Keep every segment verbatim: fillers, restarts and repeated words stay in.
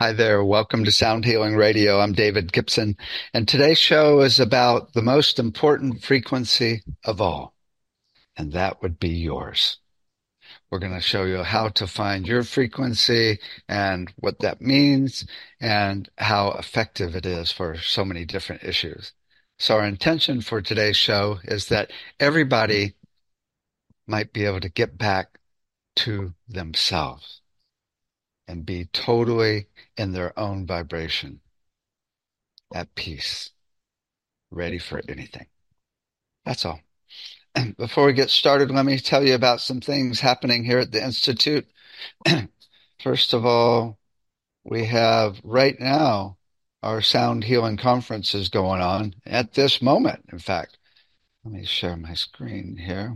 Hi there. Welcome to Sound Healing Radio. I'm David Gibson, and today's show is about the most important frequency of all, and that would be yours. We're going to show you how to find your frequency and what that means and how effective it is for so many different issues. So our intention for today's show is that everybody might be able to get back to themselves and be totally in their own vibration, at peace, ready for anything. That's all. Before we get started, let me tell you about some things happening here at the Institute. First of all, we have right now our Sound Healing Conference is going on at this moment. In fact, let me share my screen here.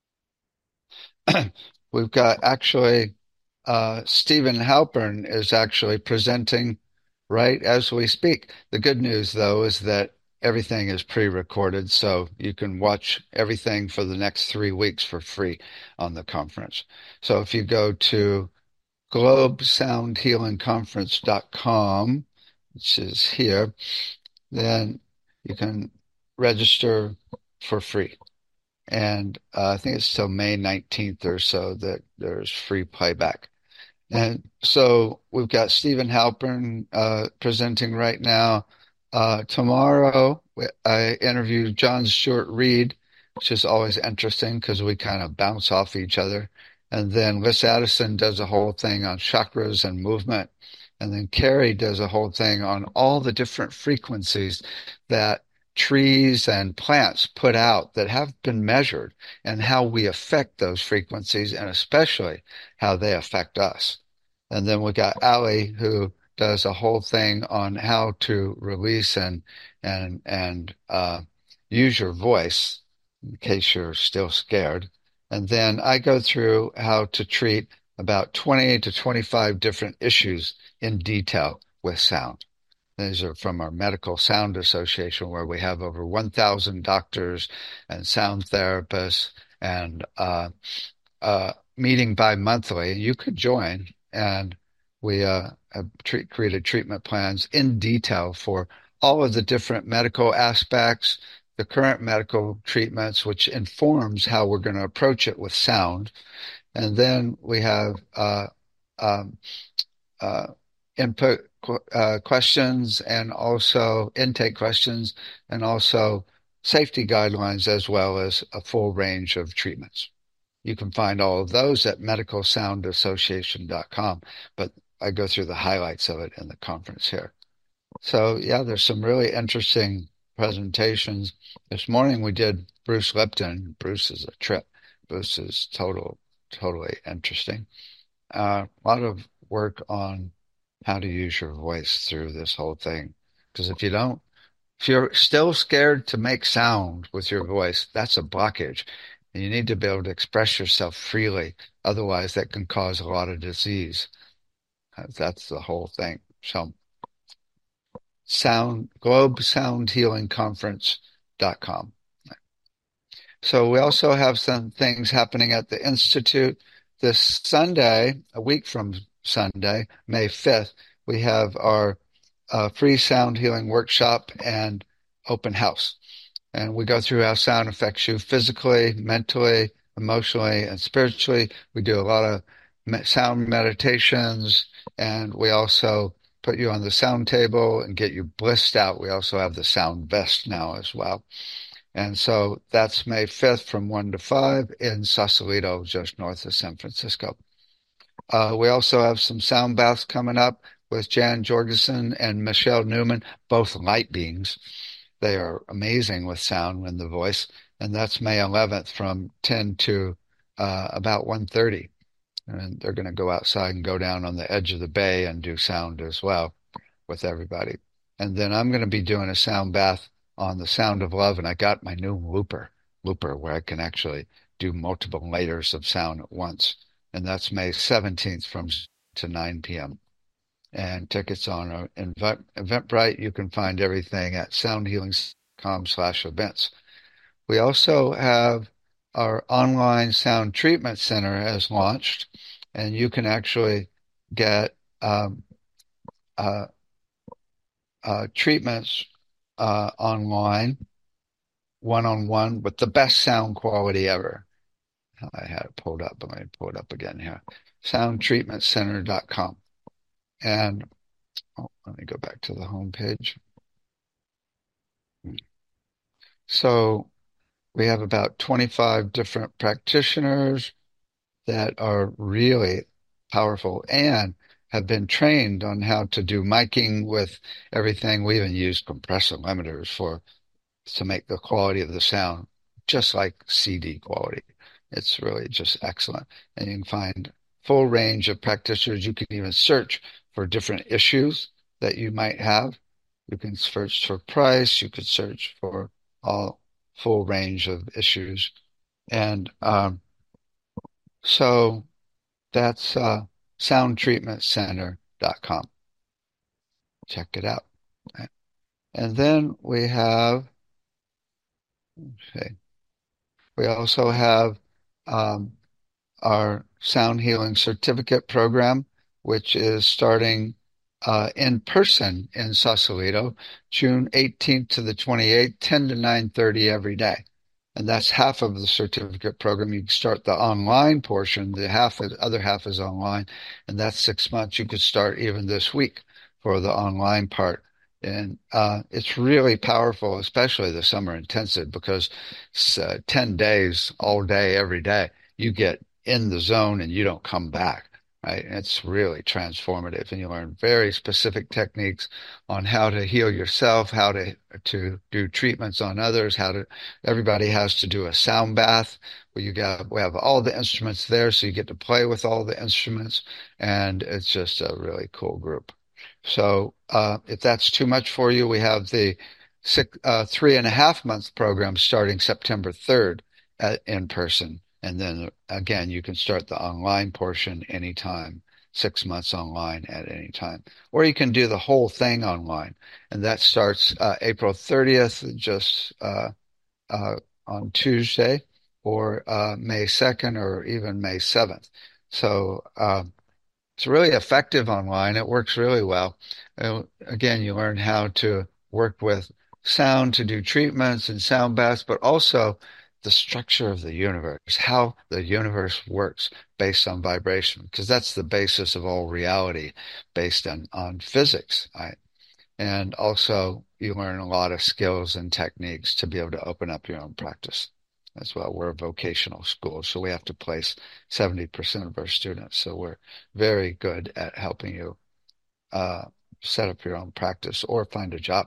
We've got actually uh, Stephen Halpern is actually presenting right as we speak. The good news, though, is that everything is pre-recorded, so you can watch everything for the next three weeks for free on the conference. So if you go to globe sound healing conference dot com, which is here, then you can register for free. And uh, I think it's till May nineteenth or so that there's free playback. And so we've got Stephen Halpern uh, presenting right now. Uh, tomorrow, I interviewed John Stuart Reed, which is always interesting because we kind of bounce off each other. And then Liz Addison does a whole thing on chakras and movement. And then Carrie does a whole thing on all the different frequencies that trees and plants put out that have been measured and how we affect those frequencies and especially how they affect us. And then we got Ali, who does a whole thing on how to release and and and uh, use your voice in case you're still scared. And then I go through how to treat about twenty to twenty-five different issues in detail with sound. These are from our Medical Sound Association, where we have over one thousand doctors and sound therapists and uh, uh, meeting bi-monthly. You could join, and we uh, have treat, created treatment plans in detail for all of the different medical aspects, the current medical treatments, which informs how we're going to approach it with sound. And then we have uh, um, uh, input uh, questions and also intake questions and also safety guidelines as well as a full range of treatments. You can find all of those at medical sound association dot com, but I go through the highlights of it in the conference here. So yeah, there's some really interesting presentations. This morning we did Bruce Lipton. Bruce is a trip. Bruce is total, totally interesting. Uh, a lot of work on how to use your voice through this whole thing. Because if you don't, if you're still scared to make sound with your voice, that's a blockage. And you need to be able to express yourself freely. Otherwise, that can cause a lot of disease. That's the whole thing. So, sound, globe sound healing conference dot com. So we also have some things happening at the Institute. This Sunday, a week from Sunday, May fifth, we have our uh, free sound healing workshop and open house. And we go through how sound affects you physically, mentally, emotionally, and spiritually. We do a lot of sound meditations, and we also put you on the sound table and get you blissed out. We also have the sound vest now as well. And so that's May fifth from one to five in Sausalito, just north of San Francisco. Uh, we also have some sound baths coming up with Jan Jorgensen and Michelle Newman, both light beings. They are amazing with sound and the voice. And that's May eleventh from ten to uh, about one thirty. And they're going to go outside and go down on the edge of the bay and do sound as well with everybody. And then I'm going to be doing a sound bath on the sound of love. And I got my new looper, looper, where I can actually do multiple layers of sound at once. And that's May seventeenth from to nine p.m. And tickets on Eventbrite. You can find everything at sound healing dot com slash events. We also have our online sound treatment center has launched, and you can actually get um, uh, uh, treatments uh, online, one-on-one, with the best sound quality ever. I had it pulled up. I'm going to pull it up again here. sound treatment center dot com. And oh, let me go back to the home page. So we have about twenty-five different practitioners that are really powerful and have been trained on how to do miking with everything. We even use compressor limiters for to make the quality of the sound just like C D quality. It's really just excellent. And you can find full range of practitioners. You can even search for different issues that you might have. You can search for price. You could search for all full range of issues. And um, so that's uh, sound treatment center dot com. Check it out. And then we have, okay, we also have um, our Sound Healing Certificate program, which is starting uh, in person in Sausalito, June eighteenth to the twenty-eighth, ten to nine thirty every day. And that's half of the certificate program. You can start the online portion. The half, the other half is online, and that's six months. You could start even this week for the online part. And uh, it's really powerful, especially the summer intensive, because it's uh, ten days, all day, every day. You get in the zone and you don't come back, right? And it's really transformative, and you learn very specific techniques on how to heal yourself, how to to do treatments on others, how to. Everybody has to do a sound bath where you got we have all the instruments there, so you get to play with all the instruments, and it's just a really cool group. So uh, if that's too much for you, we have the six, uh, three and a half month program starting September third at, in person. And then again, you can start the online portion anytime, six months online at any time. Or you can do the whole thing online. And that starts uh, April thirtieth, just uh, uh, on Tuesday, or uh, May second, or even May seventh. So uh, it's really effective online. It works really well. Uh, again, you learn how to work with sound to do treatments and sound baths, but also the structure of the universe, how the universe works based on vibration, because that's the basis of all reality, based on, on physics. Right? And also, you learn a lot of skills and techniques to be able to open up your own practice as well. We're a vocational school, so we have to place seventy percent of our students. So we're very good at helping you uh, set up your own practice or find a job.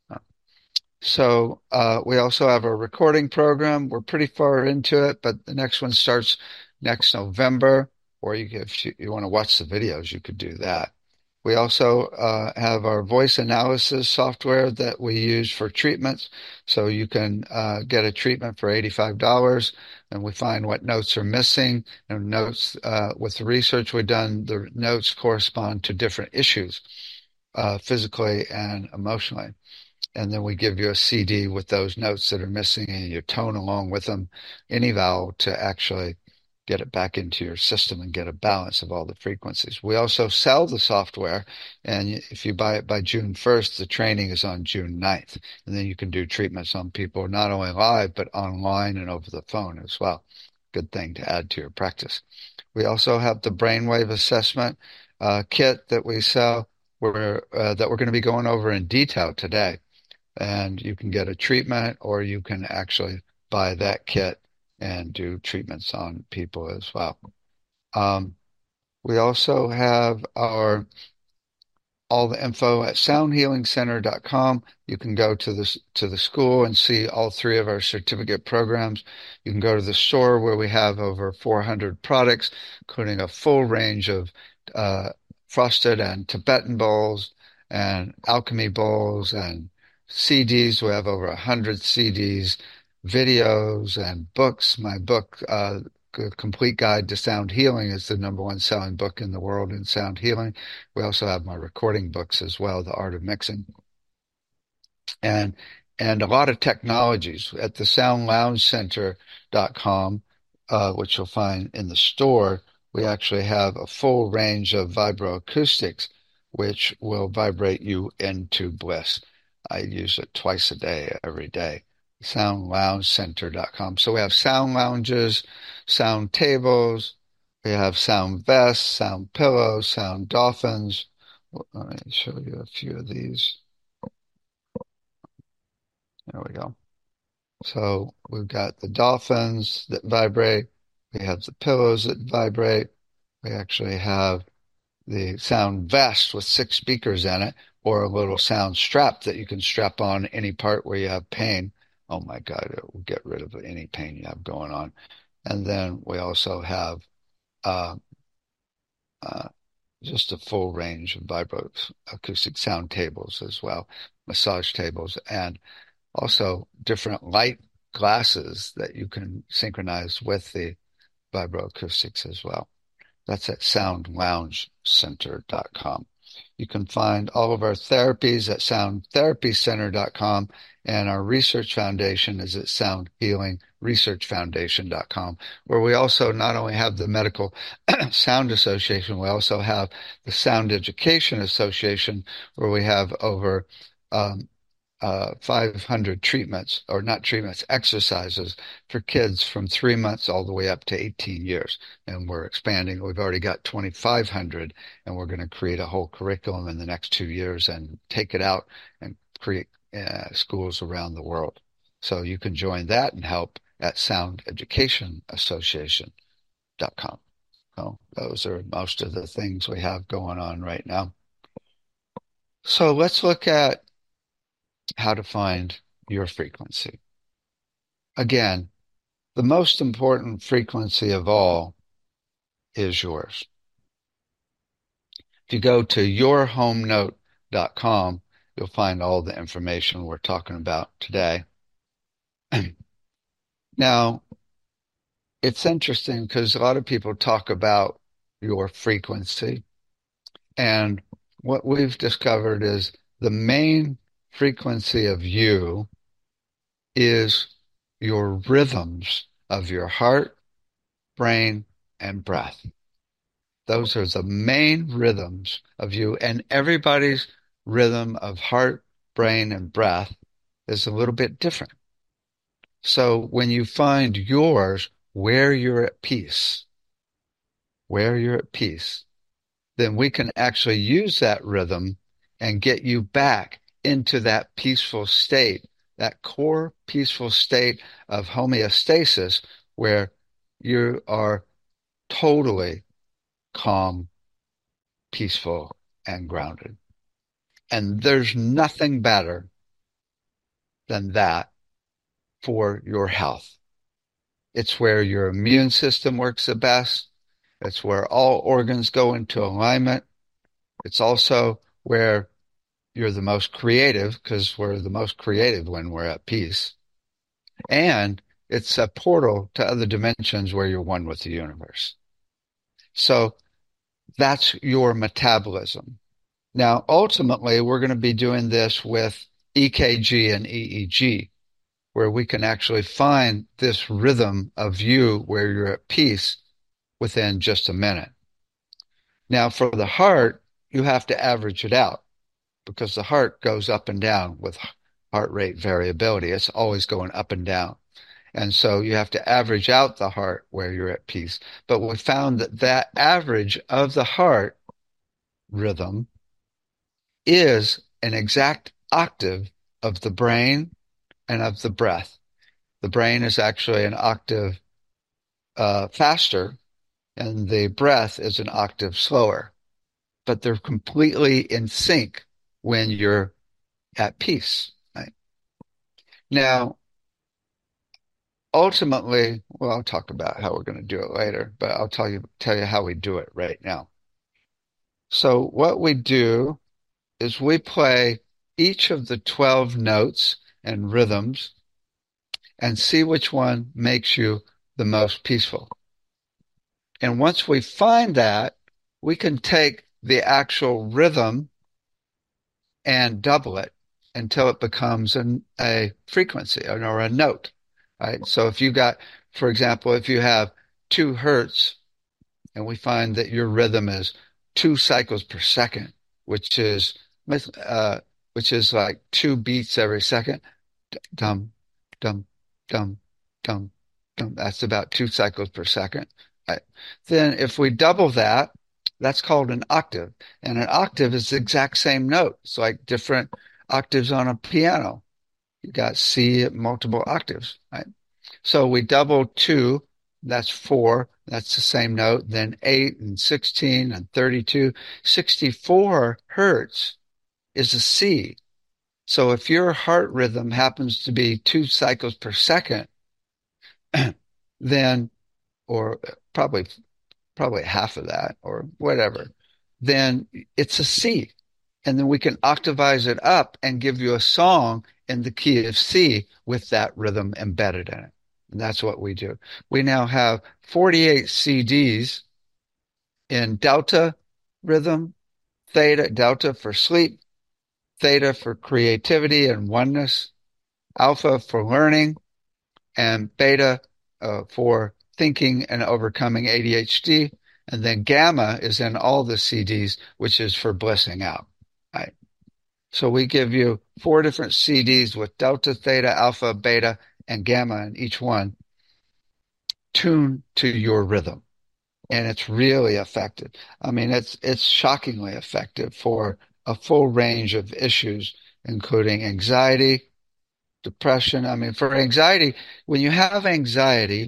So uh, we also have a recording program. We're pretty far into it, but the next one starts next November. Or you, if you, you want to watch the videos, you could do that. We also uh, have our voice analysis software that we use for treatments. So you can uh, get a treatment for eighty-five dollars, and we find what notes are missing. And notes, uh, with the research we've done, the notes correspond to different issues, uh, physically and emotionally. And then we give you a C D with those notes that are missing, and you tone along with them any vowel to actually get it back into your system and get a balance of all the frequencies. We also sell the software, and if you buy it by June first, the training is on June ninth. And then you can do treatments on people not only live, but online and over the phone as well. Good thing to add to your practice. We also have the brainwave assessment uh, kit that we sell, where, uh, that we're going to be going over in detail today. And you can get a treatment, or you can actually buy that kit and do treatments on people as well. Um, we also have our all the info at sound healing center dot com. You can go to the to the school and see all three of our certificate programs. You can go to the store where we have over four hundred products, including a full range of uh, frosted and Tibetan bowls and alchemy bowls and C Ds. We have over one hundred C Ds, videos, and books. My book, uh, Complete Guide to Sound Healing, is the number one selling book in the world in sound healing. We also have my recording books as well, The Art of Mixing. And and a lot of technologies at the sound lounge center dot com, uh, which you'll find in the store. We actually have a full range of vibroacoustics which will vibrate you into bliss. I use it twice a day, every day. sound lounge center dot com. So we have sound lounges, sound tables, we have sound vests, sound pillows, sound dolphins. Let me show you a few of these. There we go. So we've got the dolphins that vibrate. We have the pillows that vibrate. We actually have the sound vest with six speakers in it, or a little sound strap that you can strap on any part where you have pain. Oh my God, it will get rid of any pain you have going on. And then we also have uh, uh, just a full range of vibro acoustic sound tables as well, massage tables, and also different light glasses that you can synchronize with the vibroacoustics as well. That's at sound lounge center dot com. You can find all of our therapies at sound therapy center dot com, and our research foundation is at sound healing research foundation dot com, where we also not only have the Medical Sound Association, we also have the Sound Education Association, where we have over um, uh, five hundred treatments, or not treatments, exercises for kids from three months all the way up to eighteen years. And we're expanding. We've already got twenty-five hundred, and we're going to create a whole curriculum in the next two years and take it out and create uh, schools around the world. So you can join that and help at sound education association dot com. So those are most of the things we have going on right now. So let's look at how to find your frequency. Again, the most important frequency of all is yours. If you go to your home note dot com, you'll find all the information we're talking about today. Now, it's interesting because a lot of people talk about your frequency, and what we've discovered is the main frequency of you is your rhythms of your heart, brain, and breath. Those are the main rhythms of you, and everybody's rhythm of heart, brain, and breath is a little bit different. So when you find yours, where you're at peace, where you're at peace, then we can actually use that rhythm and get you back into that peaceful state, that core peaceful state of homeostasis, where you are totally calm, peaceful, and grounded. And there's nothing better than that for your health. It's where your immune system works the best. It's where all organs go into alignment. It's also where you're the most creative, because we're the most creative when we're at peace. And it's a portal to other dimensions where you're one with the universe. So that's your metabolism. Now, ultimately, we're going to be doing this with E K G and E E G, where we can actually find this rhythm of you where you're at peace within just a minute. Now, for the heart, you have to average it out, because the heart goes up and down with heart rate variability. It's always going up and down. And so you have to average out the heart where you're at peace. But we found that that average of the heart rhythm is an exact octave of the brain and of the breath. The brain is actually an octave uh, faster, and the breath is an octave slower. But they're completely in sync when you're at peace. Right? Now, ultimately, well, I'll talk about how we're going to do it later, but I'll tell you tell you how we do it right now. So what we do is we play each of the twelve notes and rhythms and see which one makes you the most peaceful. And once we find that, we can take the actual rhythm and double it until it becomes an, a frequency or a note. Right? So if you got, for example, if you have two hertz, and we find that your rhythm is two cycles per second, which is uh, which is like two beats every second. Dum, dum, dum, dum, dum. That's about two cycles per second. Right. Then if we double that, that's called an octave. And an octave is the exact same note. It's like different octaves on a piano. You got C at multiple octaves, right? So we double two, that's four. That's the same note. Then eight and sixteen and thirty-two. sixty-four hertz is a C. So if your heart rhythm happens to be two cycles per second, then, or probably, probably half of that or whatever, then it's a C. And then we can octavize it up and give you a song in the key of C with that rhythm embedded in it. And that's what we do. We now have forty-eight C Ds in delta rhythm, theta, delta for sleep, theta for creativity and oneness, alpha for learning, and beta uh, for thinking and overcoming A D H D. And then gamma is in all the C Ds, which is for blissing out. Right? So we give you four different C Ds with delta, theta, alpha, beta, and gamma in each one, tuned to your rhythm. And it's really effective. I mean, it's it's shockingly effective for a full range of issues, including anxiety, depression. I mean, for anxiety, when you have anxiety,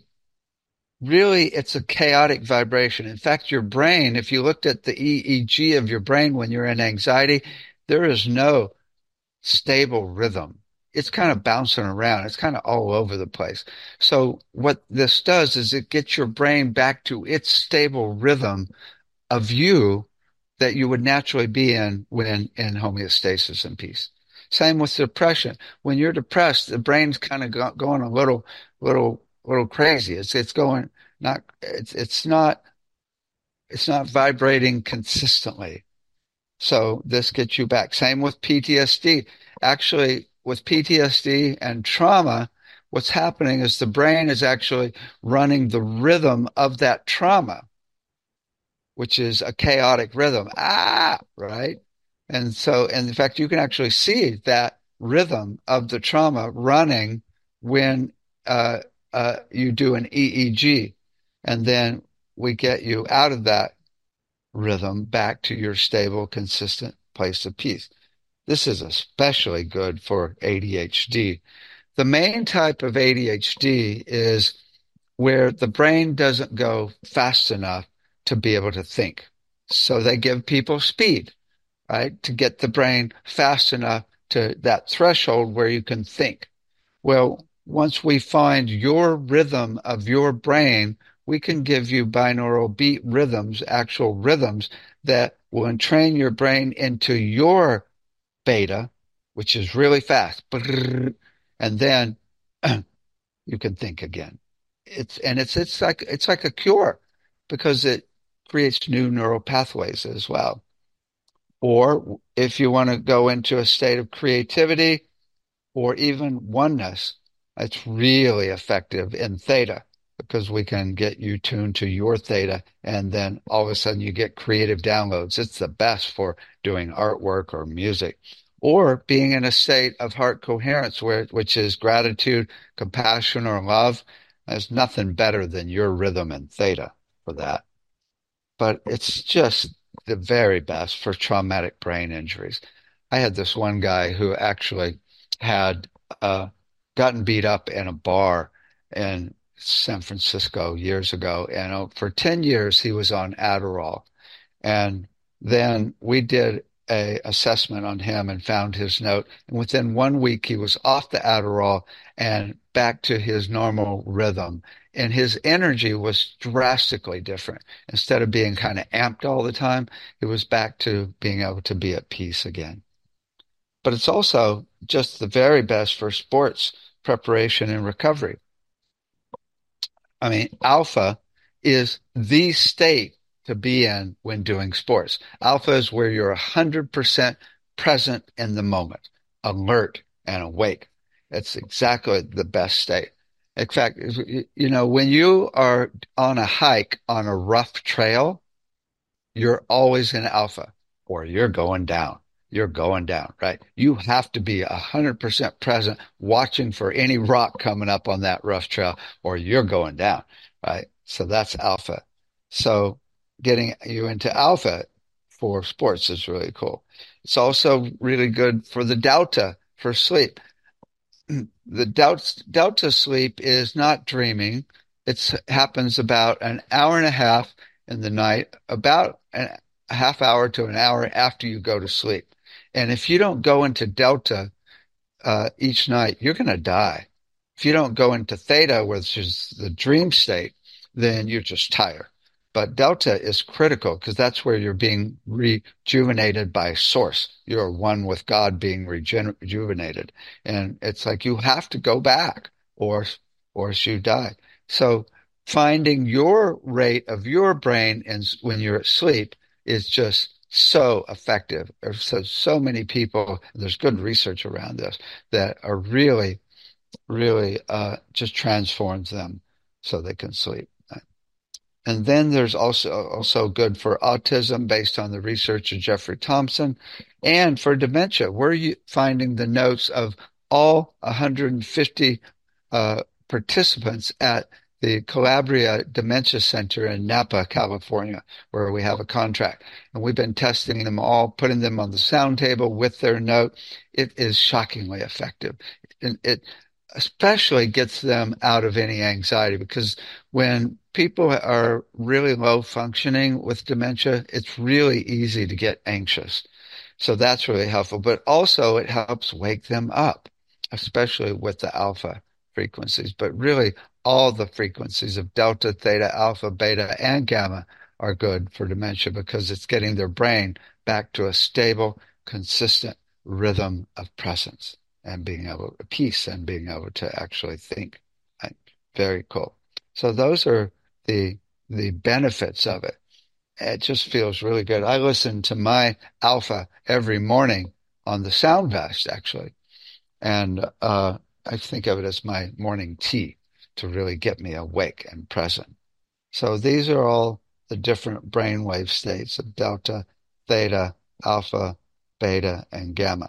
really it's a chaotic vibration. In fact, your brain, if you looked at the E E G of your brain when you're in anxiety, there is no stable rhythm. It's kind of bouncing around. It's kind of all over the place. So what this does is it gets your brain back to its stable rhythm of you that you would naturally be in when in homeostasis and peace. Same with depression. When you're depressed, the brain's kind of go, going a little, little, little crazy. It's it's going not. It's it's not. It's not vibrating consistently. So this gets you back. Same with P T S D. Actually, with P T S D and trauma, what's happening is the brain is actually running the rhythm of that trauma, which is a chaotic rhythm. Ah, right? And so, and in fact, you can actually see that rhythm of the trauma running when uh, uh, you do an E E G. And then we get you out of that rhythm back to your stable, consistent place of peace. This is especially good for A D H D. The main type of A D H D is where the brain doesn't go fast enough to be able to think. So they give people speed, right, to get the brain fast enough to that threshold where you can think. Well, once we find your rhythm of your brain, we can give you binaural beat rhythms, actual rhythms that will entrain your brain into your beta, which is really fast. And then you can think again. It's and it's it's like it's like a cure because it creates new neural pathways as well. Or if you want to go into a state of creativity or even oneness, it's really effective in theta because we can get you tuned to your theta and then all of a sudden you get creative downloads. It's the best for doing artwork or music or being in a state of heart coherence where which is gratitude, compassion, or love. There's nothing better than your rhythm and theta for that. But it's just the very best for traumatic brain injuries. I had this one guy who actually had uh, gotten beat up in a bar in San Francisco years ago. And uh, for ten years, he was on Adderall. And then we did a assessment on him and found his note. And within one week, he was off the Adderall and back to his normal rhythm. And his energy was drastically different. Instead of being kind of amped all the time, it was back to being able to be at peace again. But it's also just the very best for sports preparation and recovery. I mean, alpha is the state to be in when doing sports. Alpha is where you're one hundred percent present in the moment, alert and awake. It's exactly the best state. In fact, you know, when you are on a hike on a rough trail, you're always in alpha. or you're going down. You're going down, right? You have to be one hundred percent present, watching for any rock coming up on that rough trail, or you're going down, right? So that's alpha. So getting you into alpha for sports is really cool. It's also really good for the delta for sleep. The delta, delta sleep is not dreaming. It happens about an hour and a half in the night, about an, a half hour to an hour after you go to sleep. And if you don't go into delta uh, each night, you're going to die. If you don't go into theta, which is the dream state, then you're just tired. But delta is critical because that's where you're being rejuvenated by source. You're one with God being rejuvenated. And it's like you have to go back or, or you die. So finding your rate of your brain and when you're asleep is just so effective. There's so, so many people, there's good research around this, that are really, really uh, just transforms them so they can sleep. And then there's also also good for autism based on the research of Jeffrey Thompson, and for dementia. We're finding the notes of all one hundred fifty uh, participants at the Calabria Dementia Center in Napa, California, where we have a contract. And we've been testing them all, putting them on the sound table with their note. It is shockingly effective. And it especially gets them out of any anxiety, because when people are really low functioning with dementia, it's really easy to get anxious. So that's really helpful. But also it helps wake them up, especially with the alpha frequencies. But really, all the frequencies of delta, theta, alpha, beta, and gamma are good for dementia because it's getting their brain back to a stable, consistent rhythm of presence and being able to peace and being able to actually think. Right? Very cool. So those are the the benefits of it. It just feels really good. I listen to my alpha every morning on the Sound Vest, actually. And uh, I think of it as my morning tea to really get me awake and present. So these are all the different brainwave states of delta, theta, alpha, beta, and gamma.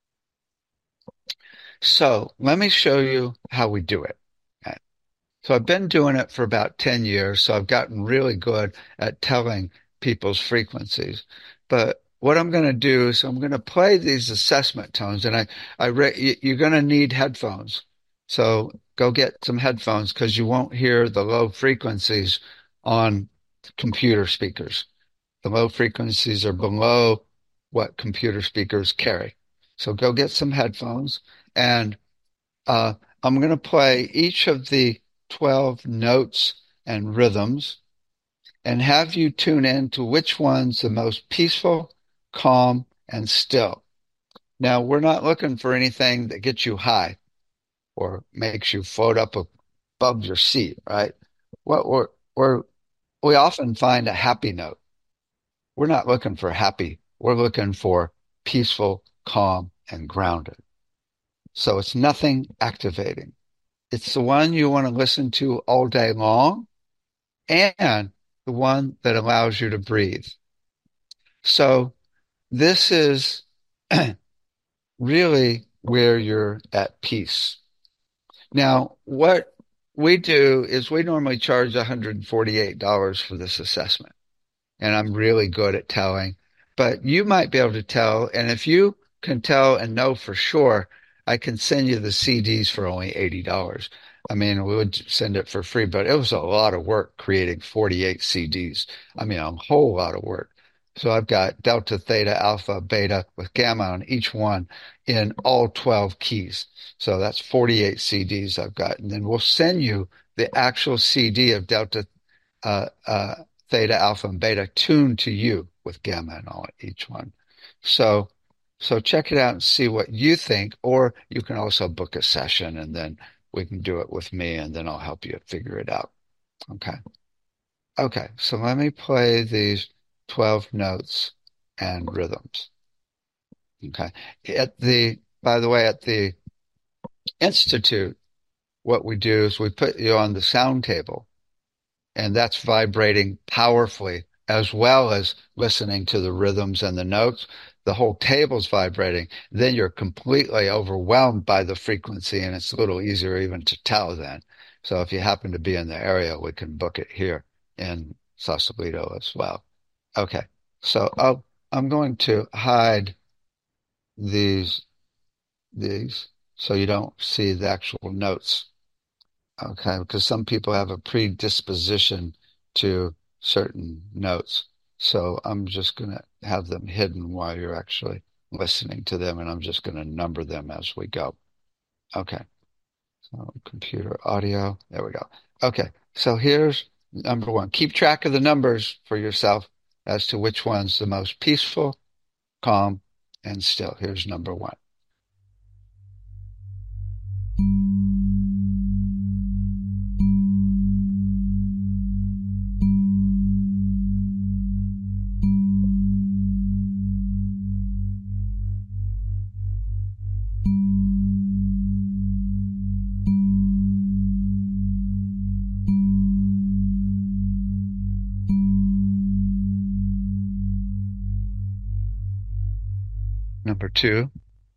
So let me show you how we do it. Okay. So I've been doing it for about ten years, so I've gotten really good at telling people's frequencies. But what I'm going to do is I'm going to play these assessment tones, and I, I re you're going to need headphones. So go get some headphones because you won't hear the low frequencies on computer speakers. The low frequencies are below what computer speakers carry. So go get some headphones, and uh, I'm going to play each of the twelve notes and rhythms and have you tune in to which one's the most peaceful, calm, and still. Now, we're not looking for anything that gets you high or makes you float up above your seat, right? What we're, we're, we often find a happy note. We're not looking for happy. We're looking for peaceful, calm, and grounded. So it's nothing activating. It's the one you want to listen to all day long and the one that allows you to breathe. So this is really where you're at peace. Now, what we do is we normally charge one hundred forty-eight dollars for this assessment, and I'm really good at telling, but you might be able to tell, and if you can tell and know for sure, I can send you the C Ds for only eighty dollars. I mean, we would send it for free, but it was a lot of work creating forty-eight C Ds. I mean, a whole lot of work. So I've got delta, theta, alpha, beta with gamma on each one in all twelve keys. So that's forty-eight C Ds I've got. And then we'll send you the actual C D of delta, uh, uh, theta, alpha, and beta tuned to you with gamma and all each one. So, so check it out and see what you think, or you can also book a session and then we can do it with me and then I'll help you figure it out. Okay. Okay. So let me play these twelve notes and rhythms. Okay. At the, by the way, at the Institute, what we do is we put you on the sound table, and that's vibrating powerfully as well as listening to the rhythms and the notes. The whole table's vibrating. Then you're completely overwhelmed by the frequency, and it's a little easier even to tell then. So if you happen to be in the area, we can book it here in Sausalito as well. Okay. So I'll, I'm going to hide these, these so you don't see the actual notes. Okay. Because some people have a predisposition to certain notes. So I'm just going to have them hidden while you're actually listening to them, and I'm just going to number them as we go. Okay. So computer audio. There we go. Okay. So here's number one. Keep track of the numbers for yourself as to which one's the most peaceful, calm, and still. Here's number one. Number two.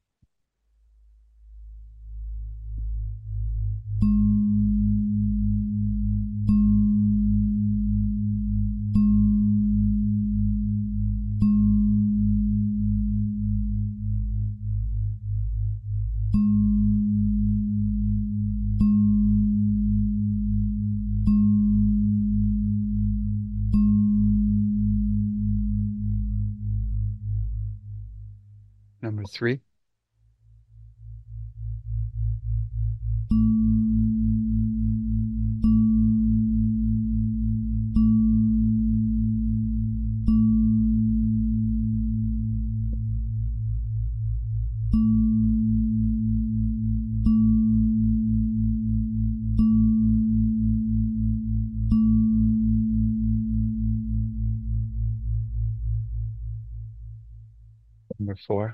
Number three. Number four.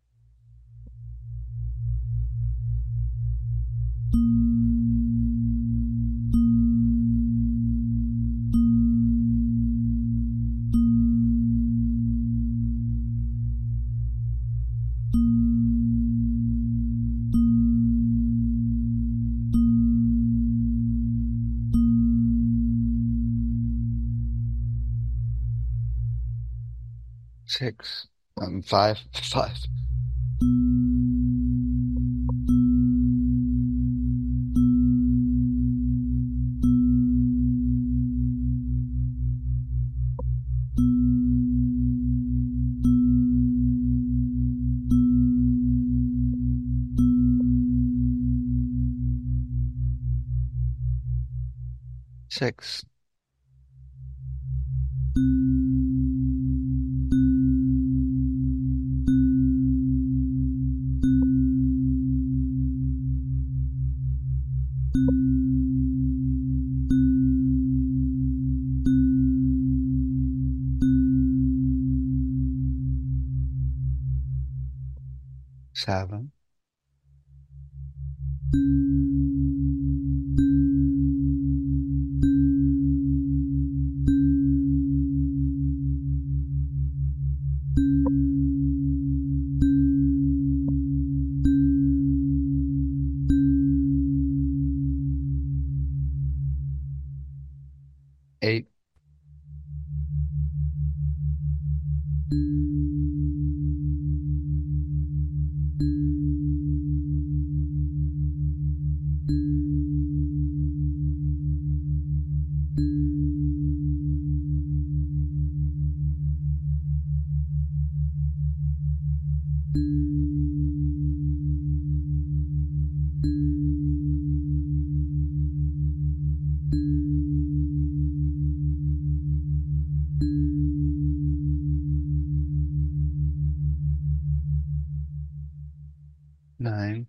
Six. Um, five. Five. Six. Seven. Eight. Nine.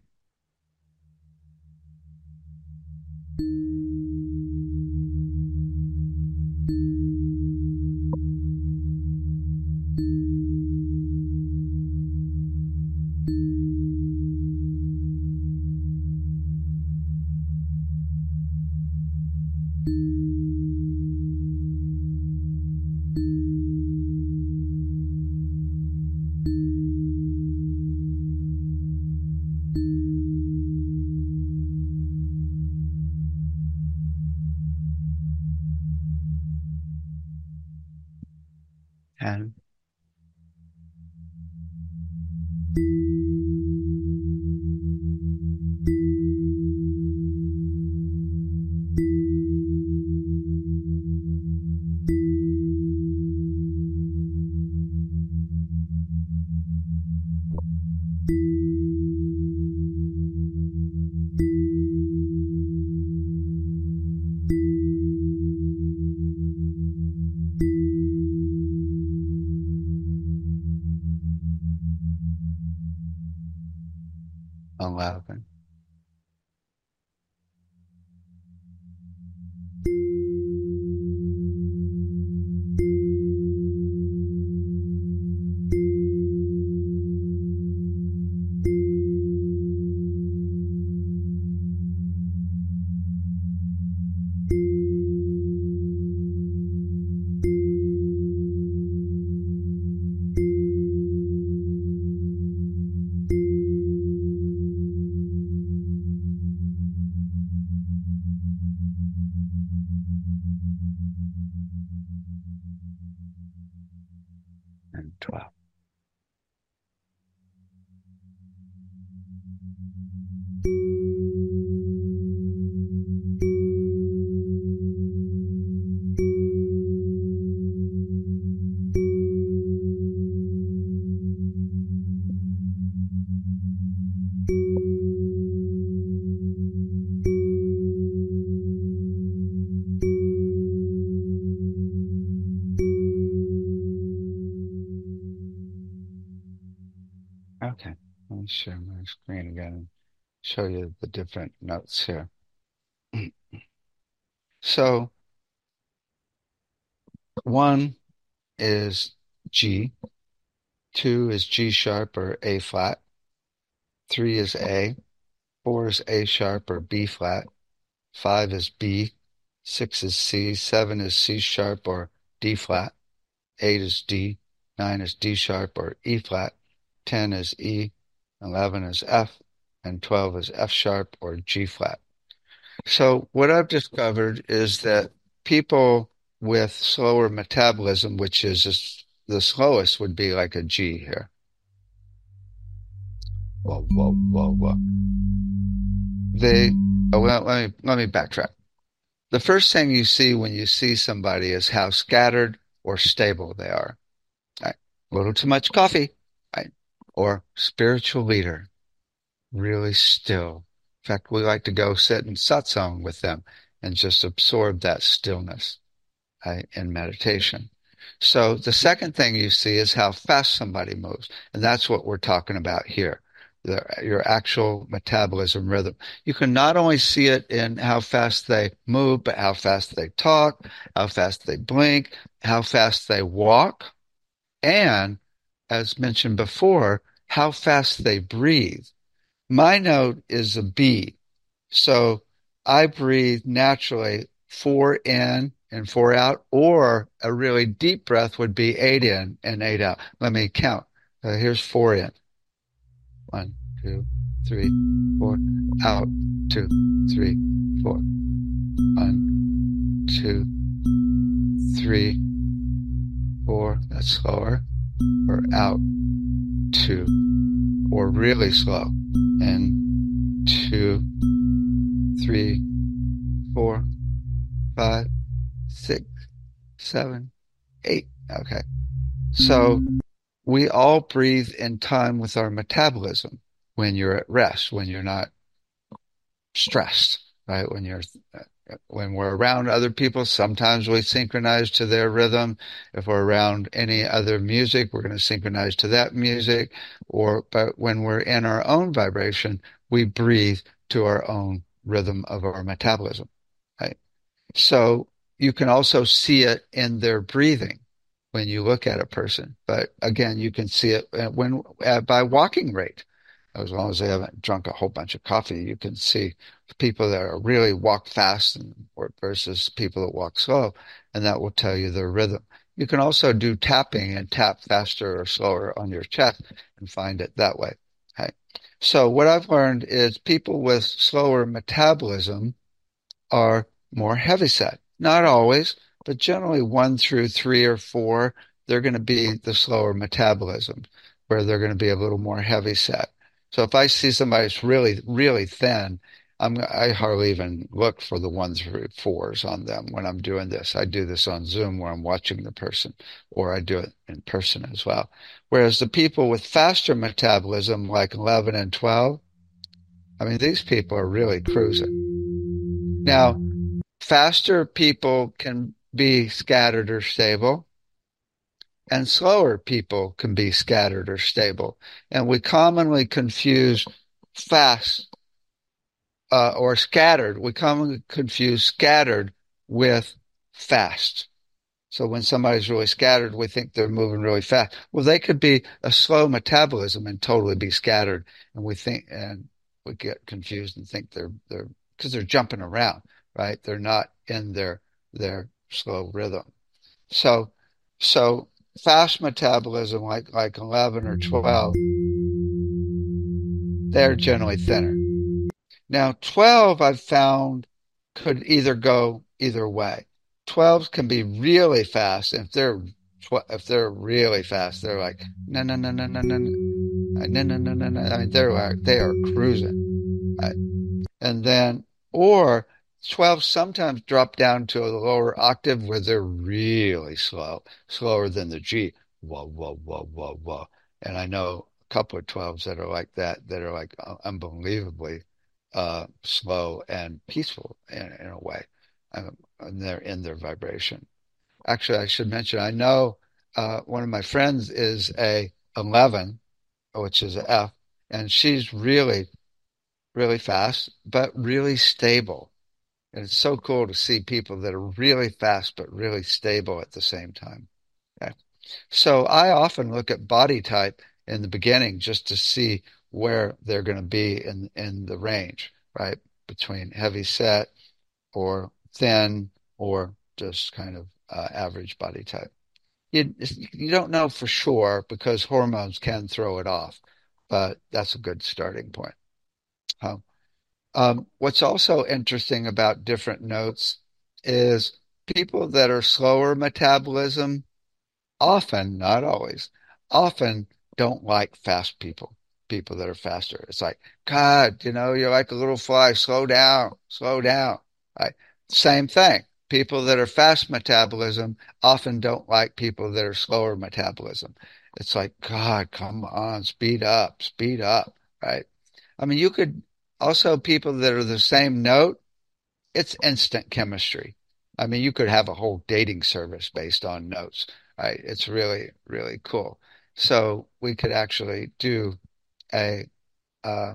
ten, eleven. And twelve. Okay, let me share my screen again and show you the different notes here. So one is G, two is G sharp or A flat, three is A, four is A sharp or B flat, five is B, six is C, seven is C sharp or D flat, eight is D, nine is D sharp or E flat, ten is E, eleven is F, and twelve is F sharp or G flat. So what I've discovered is that people with slower metabolism, which is the slowest, would be like a G here. Whoa, whoa, whoa, whoa. They, oh, well, let me, let me backtrack. The first thing you see when you see somebody is how scattered or stable they are. Right? A little too much coffee, right? Or spiritual leader, really still. In fact, we like to go sit in satsang with them and just absorb that stillness, right, in meditation. So the second thing you see is how fast somebody moves. And that's what we're talking about here. The, your actual metabolism rhythm. You can not only see it in how fast they move, but how fast they talk, how fast they blink, how fast they walk, and, as mentioned before, how fast they breathe. My note is a B. So I breathe naturally, four in and four out, or a really deep breath would be eight in and eight out. Let me count. Uh, here's four in. One, two, three, four. Out. Two, three, four. One, two, three, four. That's slower. Or out. Two. Or really slow. And two, three, four, five, six, seven, eight. Okay. So we all breathe in time with our metabolism when you're at rest, when you're not stressed, right? When you're, when we're around other people, sometimes we synchronize to their rhythm. If we're around any other music, we're going to synchronize to that music. Or, but when we're in our own vibration, we breathe to our own rhythm of our metabolism, right? So you can also see it in their breathing when you look at a person. But again, you can see it when uh, by walking rate. As long as they haven't drunk a whole bunch of coffee, you can see people that are really walk fast and, or versus people that walk slow, and that will tell you their rhythm. You can also do tapping and tap faster or slower on your chest and find it that way. Okay. So what I've learned is people with slower metabolism are more heavyset. Not always, but generally one through three or four they're going to be the slower metabolism, where they're going to be a little more heavy set. So if I see somebody that's really, really thin, I'm, I hardly even look for the ones through fours on them when I'm doing this. I do this on Zoom where I'm watching the person, or I do it in person as well. Whereas the people with faster metabolism, like eleven and twelve, I mean, these people are really cruising. Now, faster people can be scattered or stable, and slower people can be scattered or stable. And we commonly confuse fast uh, or scattered. We commonly confuse scattered with fast. So when somebody's really scattered, we think they're moving really fast. Well, they could be a slow metabolism and totally be scattered, and we think and we get confused and think they're they're because they're jumping around, right? They're not in their their slow rhythm. So so fast metabolism, like like eleven or twelve, they're generally thinner. Now, twelve I've found could either go either way. twelves can be really fast. If they're if they're really fast, they're like no no no no no no no no no no no. I mean, they're like they are cruising, right? And then or twelves sometimes drop down to a lower octave where they're really slow, slower than the G. Whoa whoa whoa whoa whoa. And I know a couple of twelves that are like that, that are like unbelievably uh, slow and peaceful in, in a way, um, in their in their vibration. Actually, I should mention I know uh, one of my friends is a eleven, which is a F, and she's really really fast, but really stable. And it's so cool to see people that are really fast but really stable at the same time. Okay. So I often look at body type in the beginning just to see where they're going to be in in the range, right? Between heavy set or thin or just kind of uh, average body type. You you don't know for sure because hormones can throw it off, but that's a good starting point. Um, um, what's also interesting about different notes is people that are slower metabolism often, not always, often don't like fast people, people that are faster. It's like, God, you know, you're like a little fly, slow down, slow down. Right? Same thing. People that are fast metabolism often don't like people that are slower metabolism. It's like, God, come on, speed up, speed up, right? I mean, you could also people that are the same note, it's instant chemistry. I mean, you could have a whole dating service based on notes, right? It's really, really cool. So we could actually do a, uh,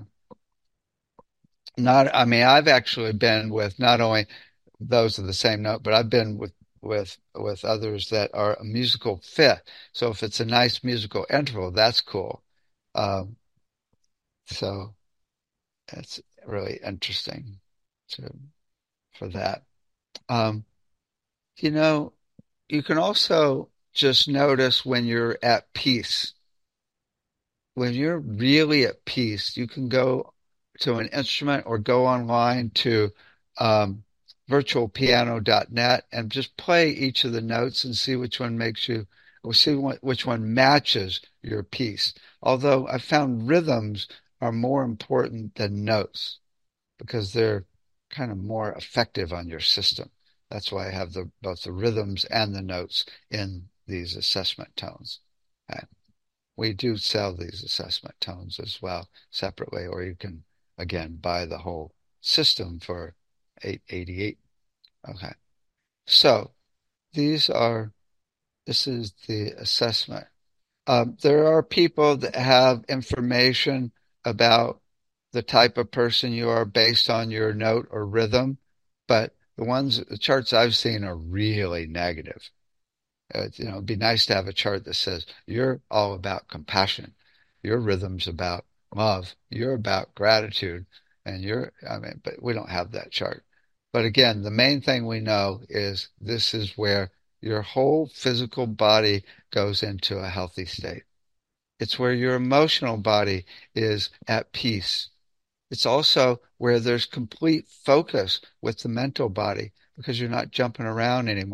not, I mean, I've actually been with not only those of the same note, but I've been with, with, with others that are a musical fit. So if it's a nice musical interval, that's cool. Um, so it's really interesting to, for that. Um, you know, you can also just notice when you're at peace. When you're really at peace, you can go to an instrument or go online to um, virtual piano dot net and just play each of the notes and see which one makes you, or see what, which one matches your piece. Although I found rhythms are more important than notes because they're kind of more effective on your system. That's why I have the both the rhythms and the notes in these assessment tones. Okay. We do sell these assessment tones as well separately, or you can again buy the whole system for eight eighty-eight. Okay. So these are this is the assessment. Um, there are people that have information about the type of person you are based on your note or rhythm, but the ones, the charts I've seen are really negative. Uh, you know, it'd be nice to have a chart that says you're all about compassion, your rhythm's about love, you're about gratitude, and you're, I mean, but we don't have that chart. But again, the main thing we know is this is where your whole physical body goes into a healthy state. It's where your emotional body is at peace. It's also where there's complete focus with the mental body because you're not jumping around anymore.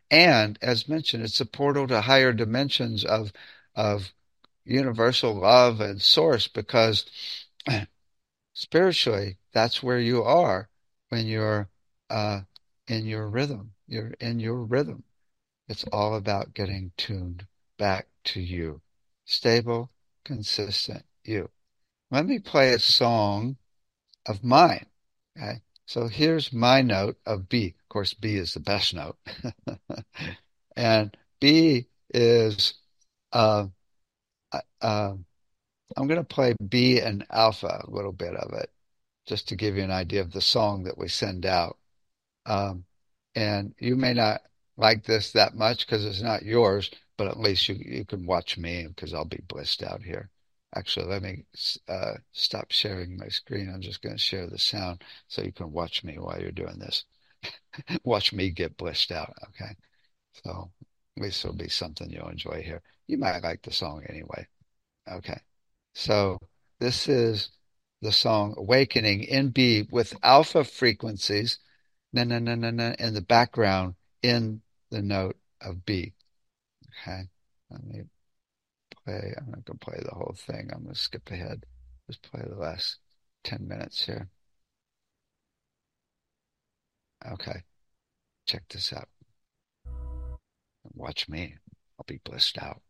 And as mentioned, it's a portal to higher dimensions of of universal love and source because spiritually, that's where you are when you're uh, in your rhythm. You're in your rhythm. It's all about getting tuned back to you. Stable, consistent you. Let me play a song of mine. Okay. So here's my note of B. Of course, B is the best note. And B is, uh, uh, uh, I'm going to play B and alpha, a little bit of it, just to give you an idea of the song that we send out. Um, and you may not like this that much because it's not yours, but at least you, you can watch me because I'll be blissed out here. Actually, let me uh, stop sharing my screen. I'm just going to share the sound so you can watch me while you're doing this. Watch me get blissed out. Okay. So at least it'll be something you'll enjoy here. You might like the song anyway. Okay. So this is the song Awakening in B with alpha frequencies, na na na na na, in the background in the note of B. Okay. Let me play. I'm not going to play the whole thing. I'm going to skip ahead. Just play the last ten minutes here. Okay. Check this out. Watch me. I'll be blissed out.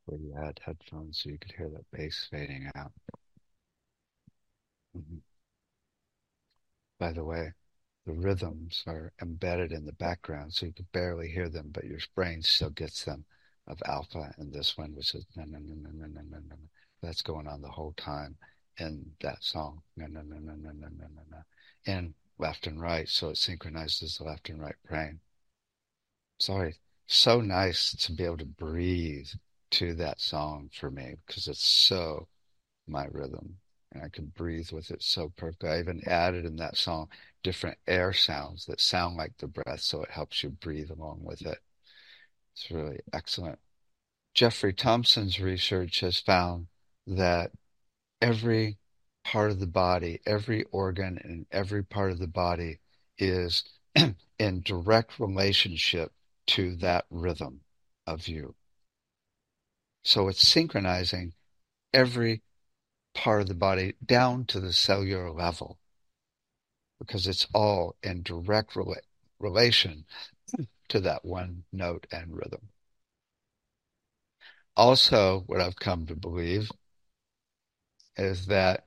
where you had headphones so you could hear that bass fading out. Mhm. By the way, the rhythms are embedded in the background, so you can barely hear them, but your brain still gets them of alpha and this one, which is na na na na na na na na. That's going on the whole time in that song. Na na na na na na na na na. And left and right, so it synchronizes the left and right brain. Sorry, so nice to be able to breathe to that song for me because it's so my rhythm. And I can breathe with it so perfectly. I even added in that song different air sounds that sound like the breath, so it helps you breathe along with it. It's really excellent. Jeffrey Thompson's research has found that every part of the body, every organ and every part of the body is in direct relationship to that rhythm of you. So it's synchronizing every part of the body down to the cellular level because it's all in direct rela- relation to that one note and rhythm. Also, what I've come to believe is that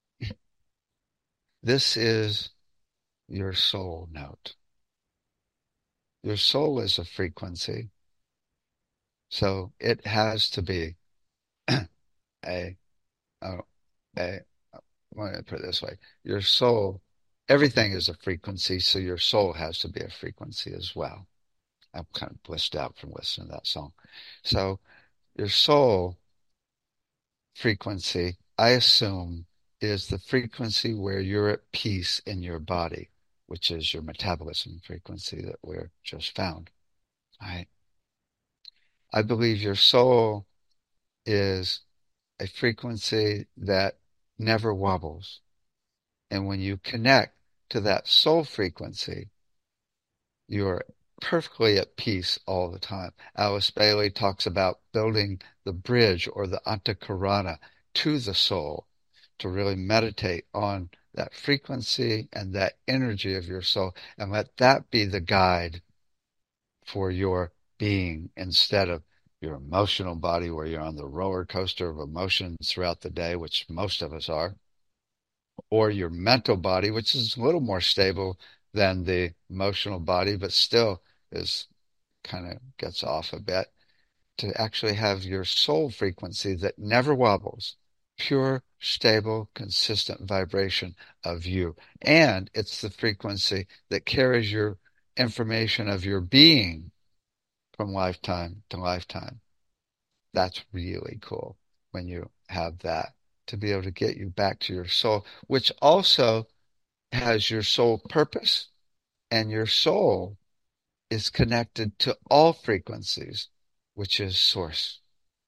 this is your soul note. Your soul is a frequency, so it has to be a, a, a, let me put it this way. Your soul, everything is a frequency, so your soul has to be a frequency as well. I'm kind of blissed out from listening to that song. So your soul frequency, I assume, is the frequency where you're at peace in your body, which is your metabolism frequency that we're just found. Right? I believe your soul is a frequency that never wobbles. And when you connect to that soul frequency, you're perfectly at peace all the time. Alice Bailey talks about building the bridge or the antakarana to the soul to really meditate on that frequency and that energy of your soul and let that be the guide for your being instead of your emotional body where you're on the roller coaster of emotions throughout the day, which most of us are, or your mental body, which is a little more stable than the emotional body, but still is kind of gets off a bit, to actually have your soul frequency that never wobbles, pure, stable, consistent vibration of you. And it's the frequency that carries your information of your being from lifetime to lifetime. That's really cool when you have that to be able to get you back to your soul, which also has your soul purpose, and your soul is connected to all frequencies, which is source.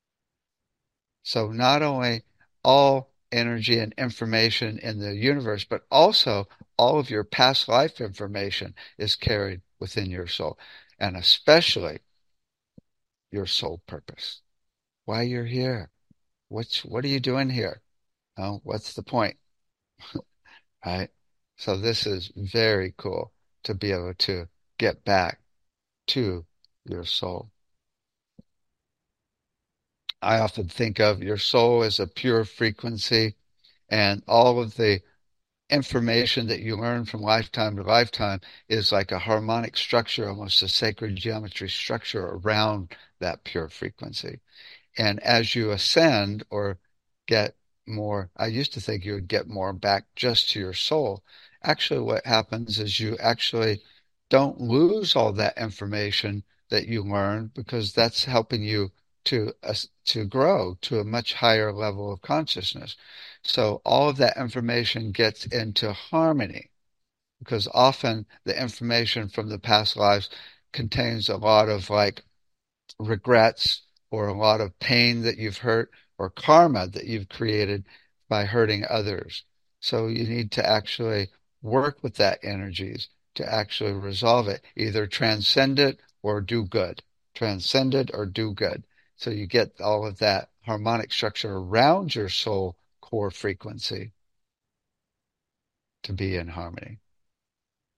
So not only all energy and information in the universe, but also all of your past life information is carried within your soul, and especially your soul purpose. Why you're here. What's what are you doing here? Oh, what's the point? Right? So this is very cool to be able to get back to your soul. I often think of your soul as a pure frequency, and all of the information that you learn from lifetime to lifetime is like a harmonic structure, almost a sacred geometry structure around that pure frequency. And as you ascend or get more, I used to think you would get more back just to your soul. Actually, what happens is you actually don't lose all that information that you learn because that's helping you to uh, to grow to a much higher level of consciousness. So all of that information gets into harmony because often the information from the past lives contains a lot of like regrets or a lot of pain that you've hurt or karma that you've created by hurting others. So you need to actually work with that energies to actually resolve it, either transcend it or do good. Transcend it or do good. So you get all of that harmonic structure around your soul core frequency to be in harmony.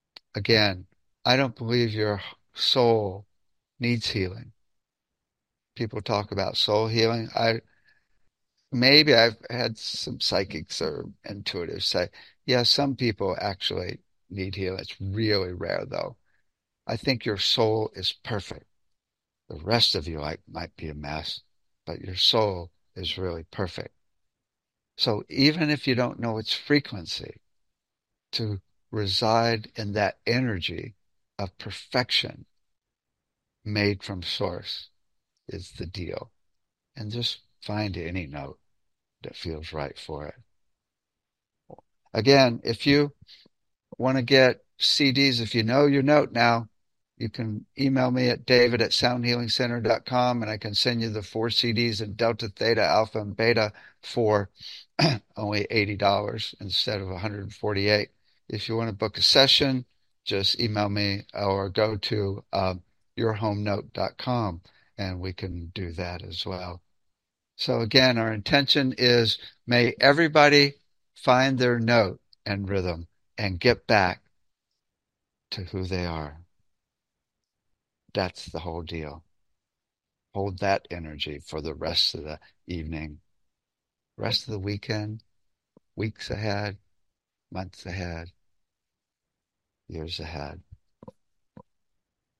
Again, I don't believe your soul needs healing. people talk about soul healing. I maybe I've had some psychics or intuitives say, yeah, some people actually need healing. It's really rare though. I think your soul is perfect. The rest of you like, might be a mess, but your soul is really perfect. So even if you don't know its frequency, to reside in that energy of perfection made from source is the deal. And just find any note that feels right for it. Again, if you want to get C Ds, if you know your note now, you can email me at david at sound healing center dot com and I can send you the four C Ds in Delta, Theta, Alpha, and Beta for only eighty dollars instead of one hundred forty-eight dollars. If you want to book a session, just email me or go to uh, your home note dot com and we can do that as well. So again, our intention is may everybody find their note and rhythm and get back to who they are. That's the whole deal. Hold that energy for the rest of the evening, rest of the weekend, weeks ahead, months ahead, years ahead,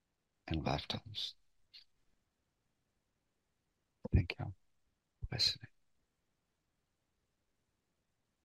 and lifetimes. Thank you for listening.